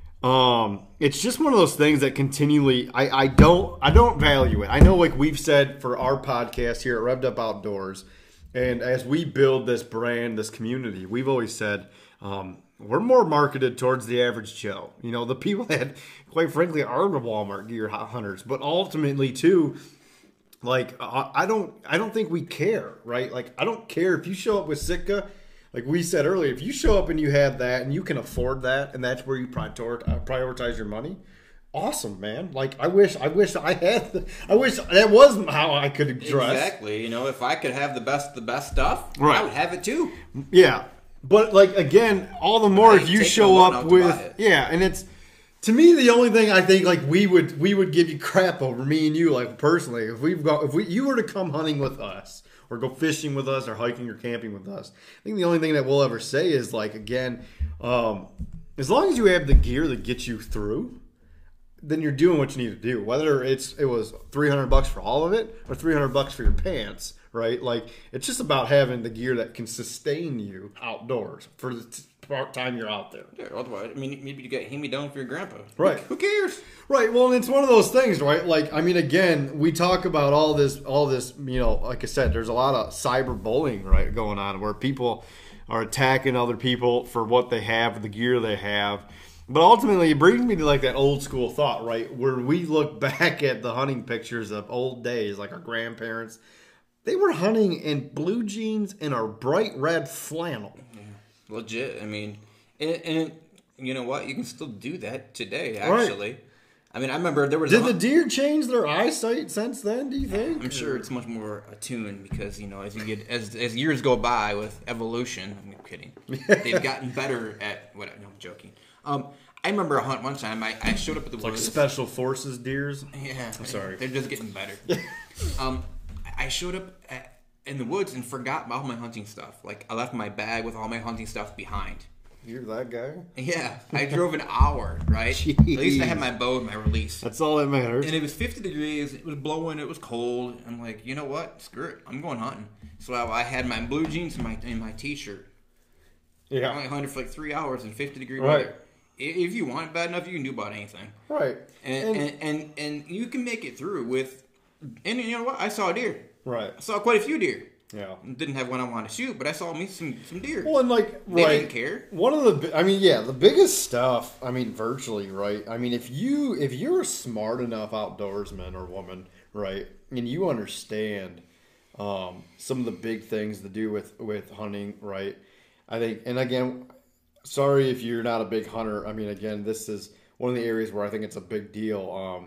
it's just one of those things that continually I don't value it. I know, like we've said for our podcast here at Revved Up Outdoors, and as we build this brand, this community, we've always said we're more marketed towards the average Joe. You know, the people that, quite frankly, are the Walmart gear hunters, but ultimately too. Like, I don't think we care, right? Like, I don't care if you show up with Sitka. Like we said earlier, if you show up and you have that and you can afford that and that's where you prioritize your money, awesome, man. Like, I wish I had I wish that was how I could dress. Exactly. You know, if I could have the best stuff, right. I would have it too. Yeah. But, like, again, all the more if you show up with... Yeah, and it's... To me, the only thing I think like we would give you crap over, me and you, like personally, if you were to come hunting with us or go fishing with us or hiking or camping with us, I think the only thing that we'll ever say is like, again, as long as you have the gear that gets you through, then you're doing what you need to do. Whether it was $300 for all of it or $300 for your pants, right? Like it's just about having the gear that can sustain you outdoors for the time you're out there. Yeah, otherwise, I mean, maybe you get hand-me-down for your grandpa. Right. Who cares? Right. Well, and it's one of those things, right? Like, I mean, again, we talk about all this, you know, like I said, there's a lot of cyberbullying, right, going on where people are attacking other people for what they have, the gear they have. But ultimately, it brings me to like that old school thought, right? Where we look back at the hunting pictures of old days, like our grandparents. They were hunting in blue jeans and a bright red flannel. Yeah. Legit. I mean, and you know what? You can still do that today, actually. Right. I mean, I remember there was... Did the deer change their eyesight since then, do you think? I'm sure it's much more attuned because, you know, as years go by with evolution, I'm kidding, they've gotten better at... No, I'm joking. I remember a hunt one time. I showed up at the woods. Like special forces deers? Yeah. I'm sorry. They're just getting better. I showed up in the woods and forgot all my hunting stuff. Like, I left my bag with all my hunting stuff behind. You're that guy? Yeah. I drove an hour, right? Jeez. At least I had my bow and my release. That's all that matters. And it was 50 degrees. It was blowing. It was cold. I'm like, you know what? Screw it. I'm going hunting. So I had my blue jeans and my T-shirt. Yeah. I only hunted for like 3 hours in 50-degree right. weather. If you want it bad enough, you can do about anything. Right. And you can make it through with... And you know what? I saw a deer. Right. I saw quite a few deer. Yeah. Didn't have one I wanted to shoot, but I saw me some deer. Well, and like, they didn't care. One of the, I mean, yeah, the biggest stuff, I mean, virtually, right? I mean, if you're a smart enough outdoorsman or woman, right, and you understand some of the big things to do with hunting, right? I think, and again, sorry if you're not a big hunter. I mean, again, this is one of the areas where I think it's a big deal.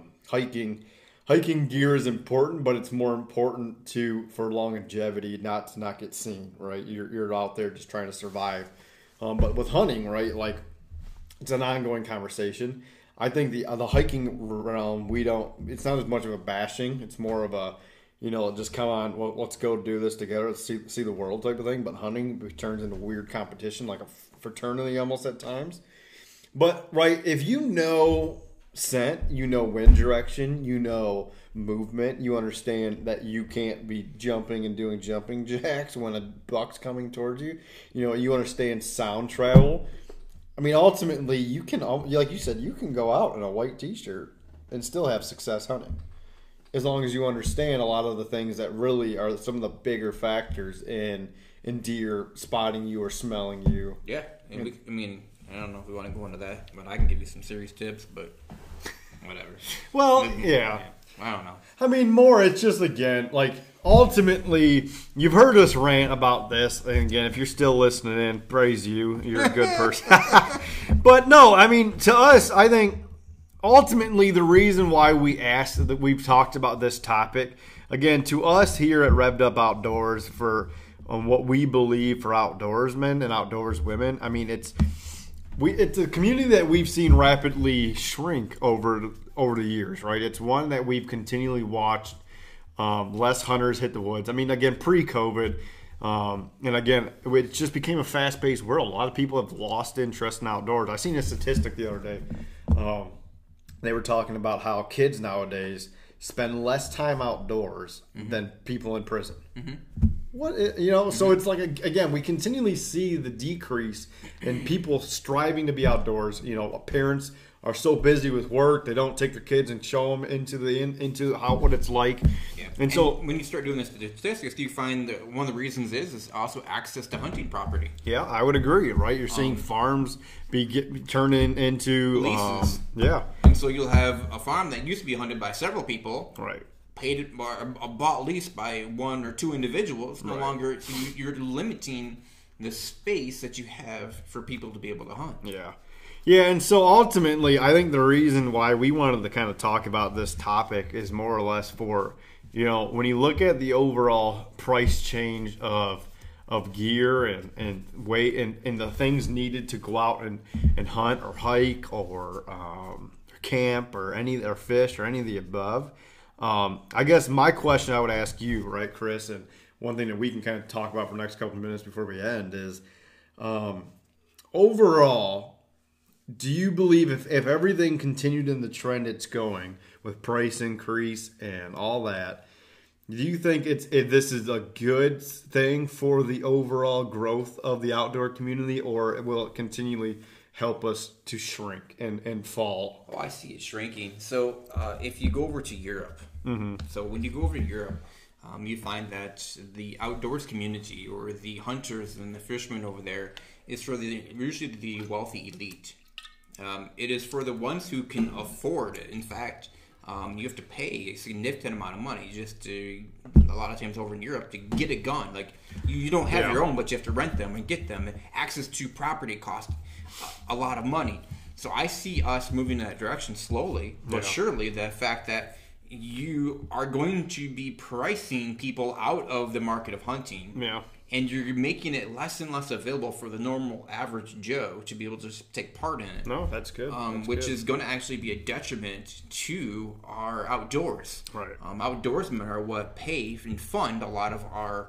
Hiking gear is important, but it's more important for longevity, not to not get seen, right? You're out there just trying to survive. But with hunting, right, like it's an ongoing conversation. I think the hiking realm, it's not as much of a bashing. It's more of a, just come on, well, let's go do this together, let's see the world type of thing. But hunting turns into weird competition, like a fraternity almost at times. But, right, if you know scent, you know wind direction, you know movement, you understand that you can't be jumping and doing jumping jacks when a buck's coming towards you. You understand sound travel. I mean, ultimately, you can, like you said, you can go out in a white T-shirt and still have success hunting, as long as you understand a lot of the things that really are some of the bigger factors in deer spotting you or smelling you. Yeah, and I don't know if we want to go into that, but I can give you some serious tips, but whatever. Well, yeah. I don't know. I mean, more, it's just, again, like, ultimately, you've heard us rant about this. And again, if you're still listening in, praise you. You're a good person. But no, I mean, to us, I think, ultimately, the reason why we've talked about this topic, again, to us here at Revved Up Outdoors for what we believe for outdoorsmen and outdoors women, I mean, it's a community that we've seen rapidly shrink over the years, right? It's one that we've continually watched less hunters hit the woods. I mean, again, pre-COVID, and again, it just became a fast-paced world. A lot of people have lost interest in outdoors. I seen a statistic the other day. They were talking about how kids nowadays spend less time outdoors than people in prison. Mm-hmm. So it's like, again, we continually see the decrease in people striving to be outdoors. Parents are so busy with work, they don't take their kids and show them into what it's like. Yeah. And so when you start doing this statistics, do you find that one of the reasons is also access to hunting property? Yeah, I would agree, right? You're seeing farms turning into leases. Yeah. And so you'll have a farm that used to be hunted by several people. Right. Paid or bought lease by one or two individuals. No longer, so you're limiting the space that you have for people to be able to hunt. Yeah, and so ultimately, I think the reason why we wanted to kind of talk about this topic is more or less for, when you look at the overall price change of gear and weight and the things needed to go out and hunt or hike or camp or fish or any of the above. I guess my question I would ask you, right, Chris, and one thing that we can kind of talk about for the next couple of minutes before we end is, overall, do you believe if everything continued in the trend it's going with price increase and all that, do you think this is a good thing for the overall growth of the outdoor community, or will it continually help us to shrink and fall? Oh, I see it shrinking. So if you go over to Europe, so when you go over to Europe, you find that the outdoors community or the hunters and the fishermen over there is for usually the wealthy elite. It is for the ones who can afford it. In fact, you have to pay a significant amount of money just to, a lot of times over in Europe, to get a gun. Like, you don't have your own, but you have to rent them and get them. And access to property costs a lot of money. So I see us moving in that direction slowly, but surely. The fact that you are going to be pricing people out of the market of hunting. Yeah. And you're making it less and less available for the normal average Joe to be able to take part in it. No, that's good. Which is going to actually be a detriment to our outdoors. Right. Outdoorsmen are what pay and fund a lot of our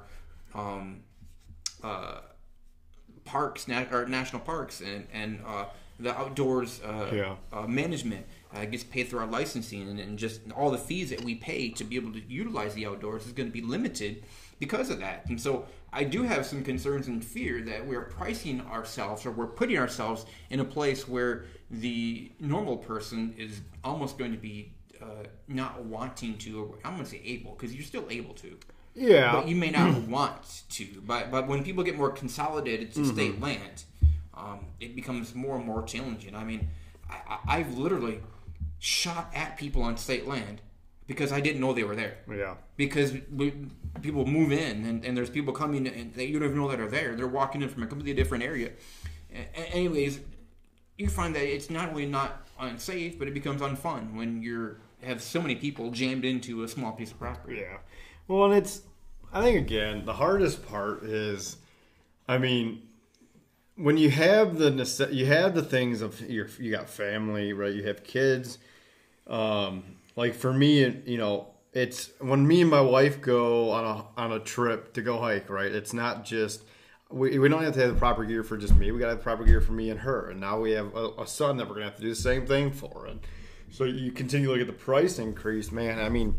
parks, or national parks, and the outdoors management gets paid through our licensing, and just all the fees that we pay to be able to utilize the outdoors is going to be limited because of that. And so I do have some concerns and fear that we're pricing ourselves, or we're putting ourselves in a place where the normal person is almost going to be not wanting to, or I'm going to say able, because you're still able to. Yeah. But you may not want to. But when people get more consolidated to state land, it becomes more and more challenging. I mean, I've literally shot at people on state land because I didn't know they were there. Yeah. Because people move in, and there's people coming and that you don't even know that are there. They're walking in from a completely different area. Anyways, you find that it's not only not unsafe, but it becomes unfun when you have so many people jammed into a small piece of property. Yeah. Well, and I think, again, the hardest part is, I mean, when you have the things of you got family, right? You have kids. Like for me, it's when me and my wife go on a trip to go hike, right? It's not just we don't have to have the proper gear for just me. We got to have the proper gear for me and her, and now we have a son that we're gonna have to do the same thing for. And so you continue to look at the price increase, man. I mean,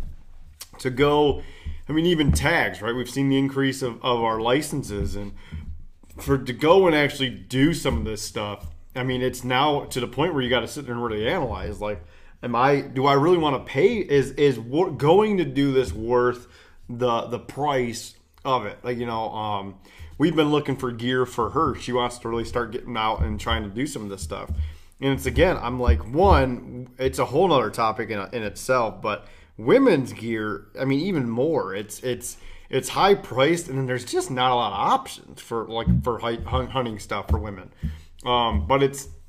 even tags, right? We've seen the increase of our licenses, and to go and actually do some of this stuff, I mean, it's now to the point where you got to sit there and really analyze, like, do I really want to pay? Is going to do this worth the price of it? Like, we've been looking for gear for her. She wants to really start getting out and trying to do some of this stuff. And it's, again, I'm like, it's a whole nother topic in itself, but women's gear, I mean, even more. It's high priced, and then there's just not a lot of options for hunting stuff for women. But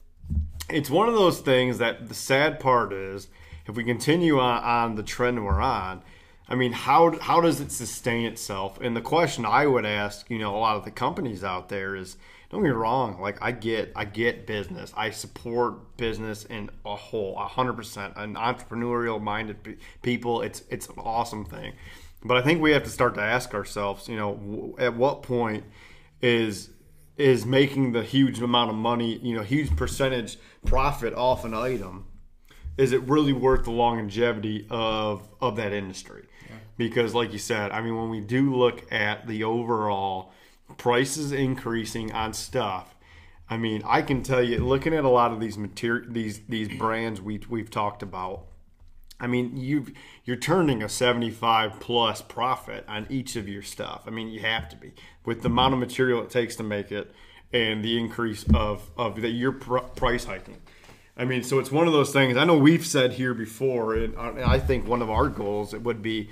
it's one of those things that the sad part is, if we continue on the trend we're on, I mean, how does it sustain itself? And the question I would ask, a lot of the companies out there is, don't get me wrong, like I get business. I support business in a whole, 100%. An entrepreneurial minded people, it's an awesome thing. But I think we have to start to ask ourselves, at what point is making the huge amount of money, huge percentage profit off an item, is it really worth the longevity of that industry? Yeah. Because like you said, I mean, when we do look at the overall prices increasing on stuff, I mean, I can tell you, looking at a lot of these these brands we've talked about, I mean, you're turning a 75 plus profit on each of your stuff. I mean, you have to be, with the amount of material it takes to make it and the increase of your price hiking. I mean, so it's one of those things. I know we've said here before, and I think one of our goals, it would be,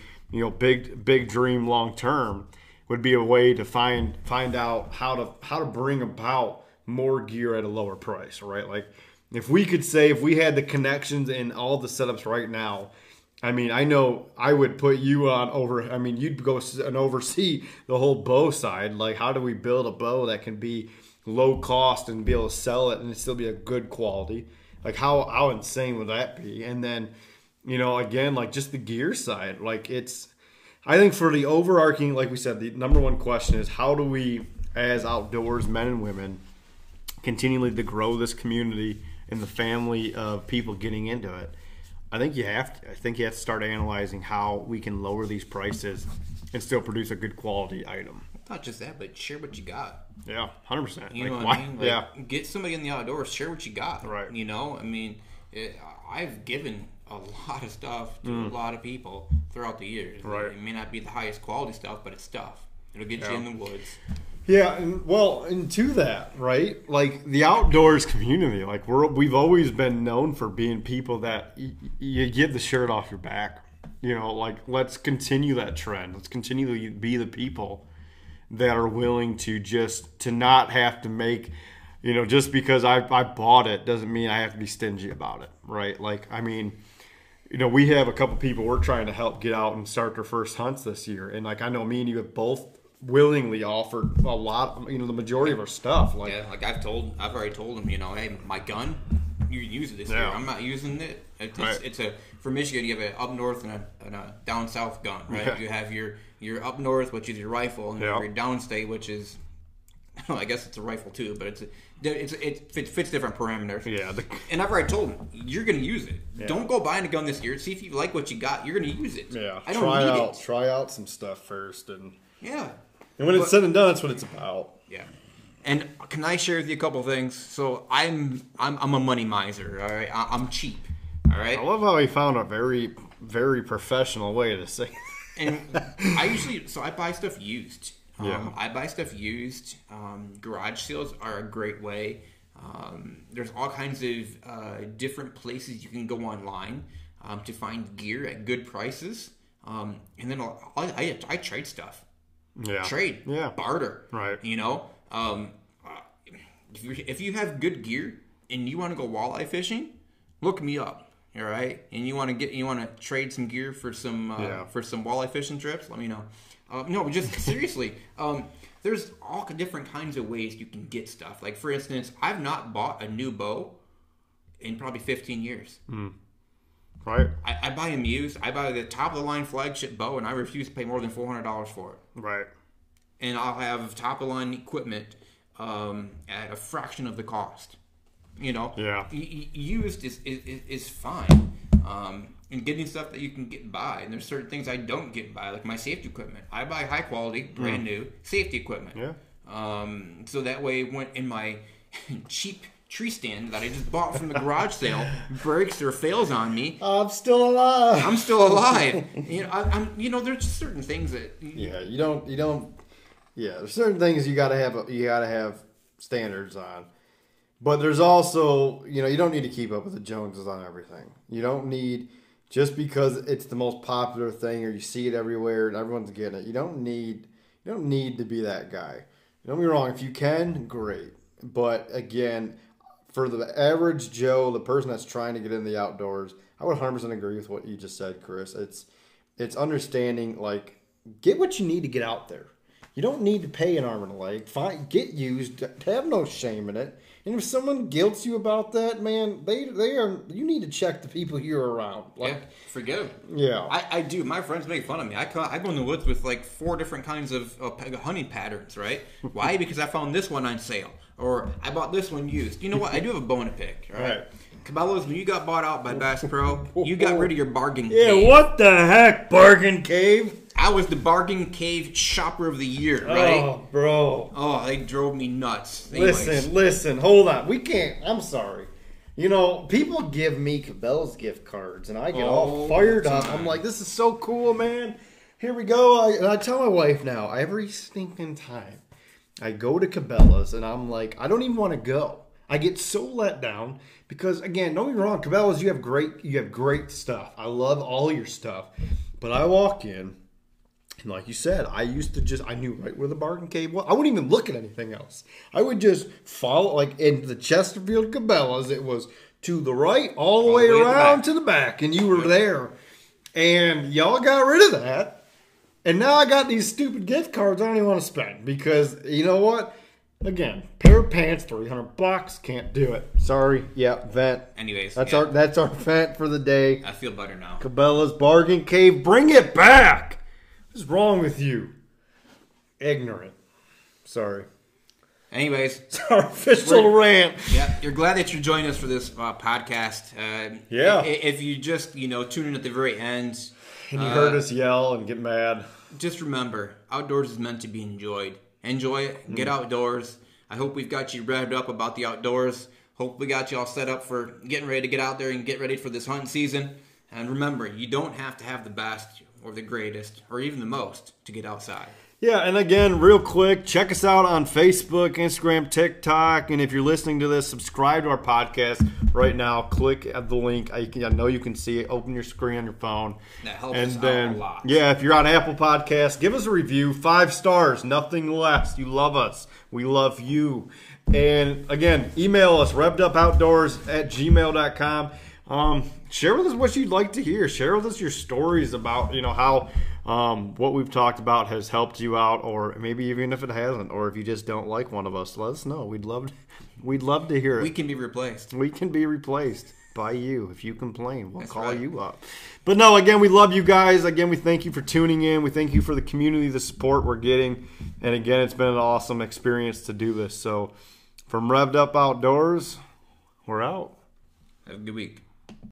big dream long term, would be a way to find out how to bring about more gear at a lower price, right? Like, if we had the connections and all the setups right now, I mean, I know I would put you on you'd go and oversee the whole bow side. Like, how do we build a bow that can be low cost and be able to sell it and it still be a good quality? Like, how insane would that be? And then, again, like, just the gear side, like, I think for the overarching, like we said, the number one question is, how do we, as outdoors men and women, continually to grow this community and the family of people getting into it? I think you have to start analyzing how we can lower these prices and still produce a good quality item. Not just that, but share what you got. Yeah, 100%. You know what I mean? Like, get somebody in the outdoors, share what you got. Right. I mean, I've given a lot of stuff to a lot of people throughout the years. Right. It may not be the highest quality stuff, but it's stuff. It'll get you in the woods. Yeah, and to that, right? Like the outdoors community, like we've always been known for being people that you give the shirt off your back. You know, like let's continue that trend. Let's continue to be the people that are willing to not have to make, you know, just because I bought it doesn't mean I have to be stingy about it, right? Like, I mean, you know, we have a couple people we're trying to help get out and start their first hunts this year, and like I know me and you have both willingly offered a lot, you know, the majority of our stuff. Like, yeah, like I've already told them, you know, hey, my gun, you use it this year. I'm not using it. It's for Michigan, you have an up north and a down south gun, right? Yeah. You have your up north, which is your rifle, and your downstate, which is, well, I guess it's a rifle too, but it fits different parameters. Yeah. And I've already told them, you're going to use it. Yeah. Don't go buying a gun this year. See if you like what you got. You're going to use it. Yeah. I don't need it. Try out some stuff first, and yeah. And when it's said and done, that's what it's about. Yeah. And can I share with you a couple of things? So I'm a money miser. All right. I'm cheap. All right. I love how he found a very, very professional way to say. And I buy stuff used. I buy stuff used. Garage sales are a great way. There's all kinds of different places you can go online to find gear at good prices. And then I trade stuff. Yeah. Trade. Yeah. Barter. Right. You know, if you have good gear and you want to go walleye fishing, look me up. All right. And you want to trade some gear for some walleye fishing trips, let me know. No, just seriously. There's all different kinds of ways you can get stuff. Like, for instance, I've not bought a new bow in probably 15 years. Right. I buy them used. I buy the top-of-the-line flagship bow, and I refuse to pay more than $400 for it. Right. And I'll have top-of-the-line equipment at a fraction of the cost. You know? Yeah. Used is fine. And getting stuff that you can get by. And there's certain things I don't get by, like my safety equipment. I buy high-quality, brand-new safety equipment. Yeah. So that way, when in my cheap tree stand that I just bought from the garage sale breaks or fails on me, I'm still alive. I'm still alive. You know, there's just certain things that you don't. Yeah, there's certain things you gotta have standards on, but there's also, you know, you don't need to keep up with the Joneses on everything. You don't need, just because it's the most popular thing or you see it everywhere and everyone's getting it. You don't need to be that guy. Don't be wrong. If you can, great. But again, for the average Joe, the person that's trying to get in the outdoors, I would 100% agree with what you just said, Chris. It's understanding, like, get what you need to get out there. You don't need to pay an arm and a leg. Get used. Have no shame in it. And if someone guilts you about that, man, you need to check the people you're around. Like, yeah, forget them. Yeah. I do. My friends make fun of me. I go in the woods with like 4 different kinds of hunting patterns, right? Why? Because I found this one on sale. Or I bought this one used. You know what? I do have a bone to pick, right? Cabela's, when you got bought out by Bass Pro, you got rid of your bargain cave. Yeah, what the heck, bargain cave? I was the bargain cave shopper of the year, right? Oh, bro. Oh, they drove me nuts. Anyways. Listen, hold on. We can't, I'm sorry. You know, people give me Cabela's gift cards, and I get all fired up. I'm like, this is so cool, man. Here we go. And I tell my wife now, every stinking time I go to Cabela's, and I'm like, I don't even want to go. I get so let down because, again, don't get me wrong, Cabela's, you have great stuff. I love all your stuff. But I walk in, and like you said, I knew right where the bargain cave was. I wouldn't even look at anything else. I would just follow, like in the Chesterfield Cabela's, it was to the right, all the way around to the back, and you were there. And y'all got rid of that. And now I got these stupid gift cards I don't even want to spend because, you know what? Again, pair of pants, $300, can't do it. Sorry. Yeah, vent. Anyways, that's our vent for the day. I feel better now. Cabela's bargain cave, bring it back. What's wrong with you? Ignorant. Sorry. Anyways, it's our official rant. Yeah, you're glad that you're joining us for this podcast. Yeah. If you just tune in at the very end, and you heard us yell and get mad, just remember, outdoors is meant to be enjoyed. Enjoy it. Get outdoors. I hope we've got you revved up about the outdoors. Hope we got you all set up for getting ready to get out there and get ready for this hunting season. And remember, you don't have to have the best or the greatest or even the most to get outside. Yeah, and again, real quick, check us out on Facebook, Instagram, TikTok, and if you're listening to this, subscribe to our podcast right now. Click at the link. I know you can see it. Open your screen on your phone. That helps us out a lot. Yeah, if you're on Apple Podcasts, give us a review. 5 stars, nothing less. You love us. We love you. And again, email us, revvedupoutdoors@gmail.com. Share with us what you'd like to hear. Share with us your stories about, how what we've talked about has helped you out, or maybe even if it hasn't, or if you just don't like one of us, let us know. We'd love to hear it. We can be replaced. We can be replaced by you. If you complain, we'll That's call right. you up. But no, again, we love you guys. Again, we thank you for tuning in. We thank you for the community, the support we're getting. And again, it's been an awesome experience to do this. So from Revved Up Outdoors, we're out. Have a good week.